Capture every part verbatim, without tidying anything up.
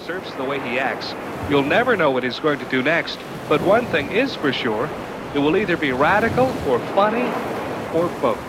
serves, the way he acts. You'll never know what he's going to do next. But one thing is for sure, it will either be radical or funny or both.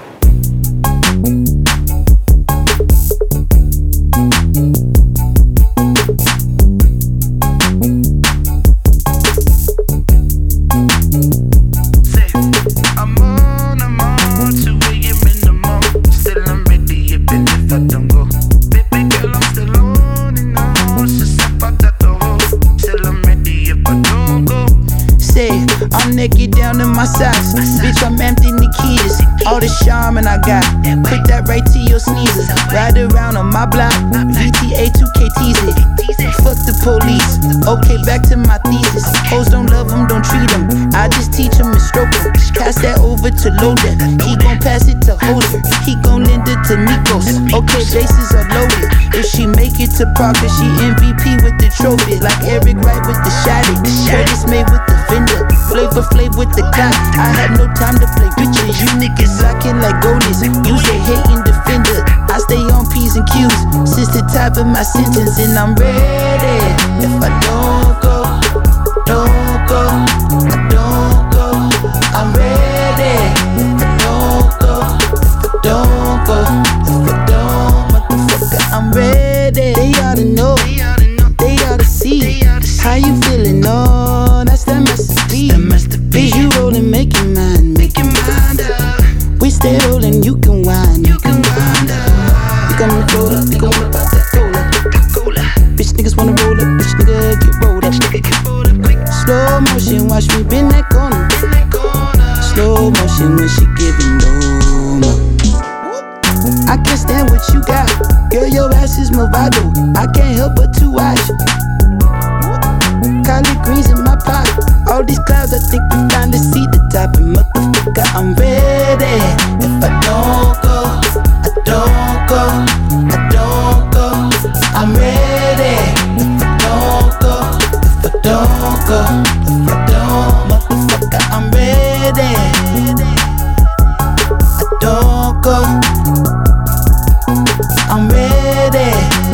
Naked down in my socks, bitch, I'm empty Nikitas. All the charmin' I got, put that right to your sneezers. Ride around on my block, V T A two K tease it. Fuck the police, okay, back to my thesis. Hoes don't love them, don't treat them. I just teach them and stroke them. Pass that over to Loader, he gon' pass it to Holder. He gon' lend it to Nikos, okay, bases are loaded. If she make it to Parker, she M V P with the trophy. Like Eric Wright with the shotty, Curtis May with the fender. Flavor Flav with the clock. I had no time to play bitches. You niggas locking like goalies. Use a hating defender. I stay on P's and Q's since the top of my sentence, and I'm ready. If I don't go, don't go, I don't go. I'm ready. If I don't go, if I don't go, if I don't, motherfucker, I'm ready. They oughta know, they oughta see how you feeling. Oh, that's that masterpiece. Is you rollin', make it mine, make it mine up. We stay rollin', you can wind, you can wind up. You got me roll up, you gon' whip out that cola, cola. Bitch niggas wanna roll up, bitch nigga get rolled up, nigga get rolled up quick. Slow motion, watch me bend that corner, bend that corner. Slow motion when she giving no. I can't stand what you got, girl, your ass is Movado. I can't help but to watch. Collard greens in my pot. All these clouds, I think we finally see the top. And motherfucker, I'm ready. If I don't go, I don't go, I don't go. I'm ready. If I don't go, if I don't go, if I don't, motherfucker, I'm ready. I don't go, I'm ready.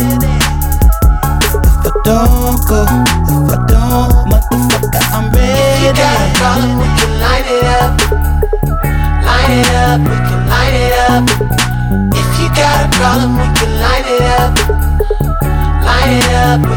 If I don't go, if I don't, motherfucker, I'm ready. If you got a problem, we can light it up. Light it up, we can light it up. If you got a problem, we can light it up. Light it up.